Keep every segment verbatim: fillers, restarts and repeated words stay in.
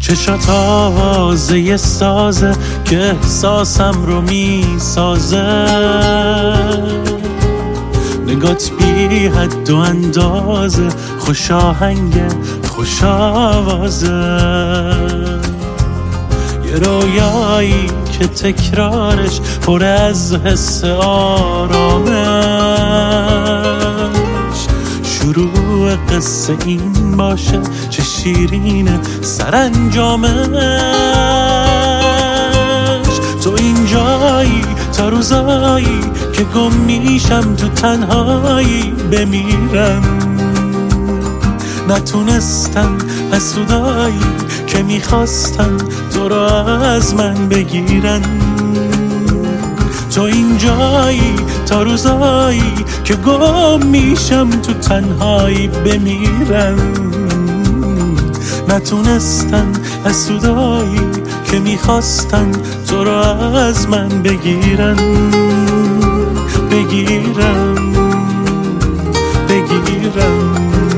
چشات آوازه یه سازه که احساسم رو میسازه، نگات بی حد و اندازه، خوش آهنگ خوش آوازه، یه رویایی که تکرارش پر از حس آرامش، شروع قصه این باشه چه شیرینه سرانجامش. تو اینجایی تا روزایی که گم میشم تو تنهایی بمیرم، نتونستن حسودایی که میخواستن تو رو از من بگیرن. تو اینجایی تا روزایی که گم میشم تو تنهایی بمیرم، نتونستن حسودایی که میخواستن تو رو از من بگیرن بگیرن بگیرن.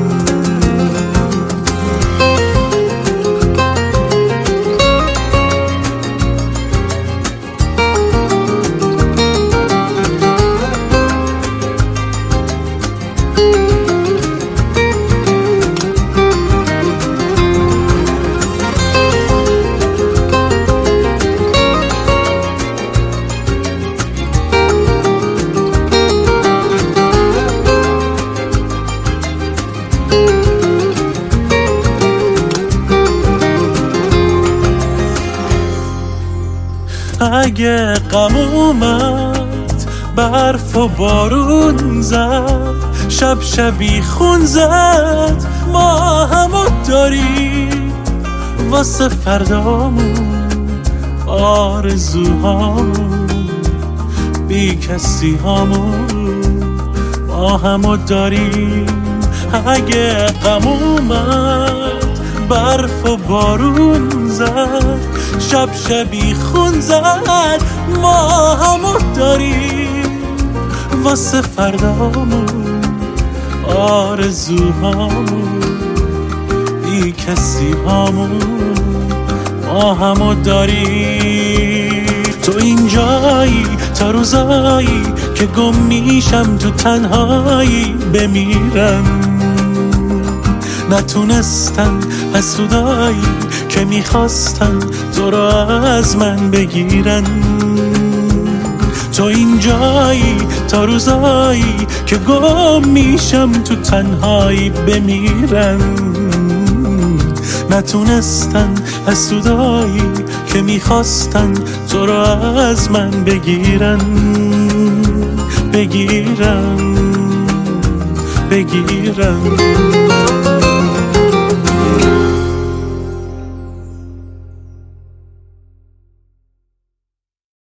اگه غم اومد برف و بارون زد، شب شبی خون زد، ما همو داریم واسه فردامون، آرزوهامون، بی کسی هامون، ما همو داریم. اگه غم اومد برف و بارون زد، شب شبی خون زد، ما همو داریم واسه فردامون، آرزوهامون، بی کسی هامون، ما همو داریم. تو اینجایی تا روزایی که گم میشم تو تنهایی بمیرم، نتونستن حسودایی که میخواستن تو رو از من بگیرن. تو اینجایی تا روزایی که گم میشم تو تنهایی بمیرم، نتونستن حسودایی که میخواستن تو رو از من بگیرن بگیرن بگیرن.